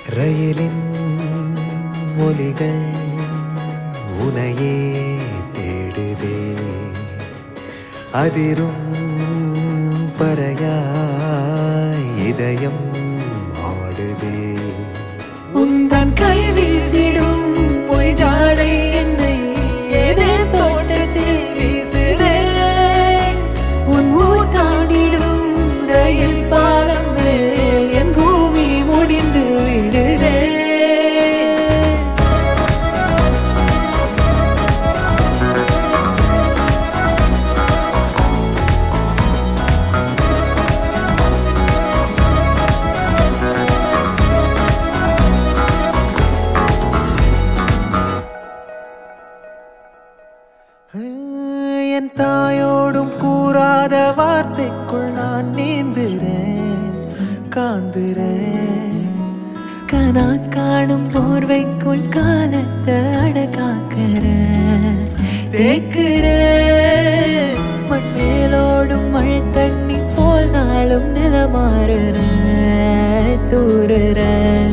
ரயிலின் ஒலிகள் உனையே தேடுதே, அதிரும் பறையாய் இதயம் ஆடுதே. உந்தன் கை வீசிடும் பொய் ஜாடை என்னை ஏதே தோட்டத்தில் வீசுதே. உன் ஊர் தாண்டிடும் ரயில் பாலம் மேல் என் பூமி முடிந்து விடுதே. என் தாயோடும் கூறாத வார்த்தைக்குள் நான் நீந்துறேன், காந்துறேன். கனா காணும் போர்வைக்குள் காலத்தை அடக்காக்கிற தேக்குற. மண் மேலோடும் மழை தண்ணி போல் நாளும் நிலமாறுற தூறுற.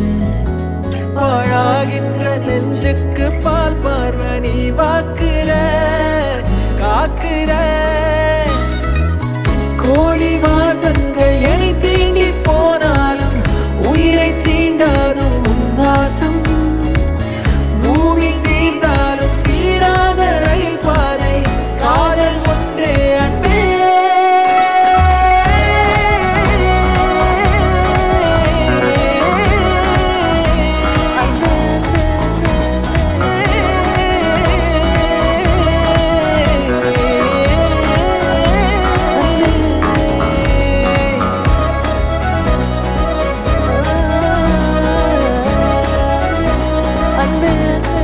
பாழாகின்ற நெஞ்சுக்கு பால் பார்வை நீ வாக்குற, காக்குற. கோடி வாசங்கள் என்னை தீண்டி போனாலும் உயிரை தீண்டாதும் உன் வாசம். பூமி தீர்ந்தாலும் தீராத ரயில் பாதை காதல் ஒன்றே அன்பே. அன்பே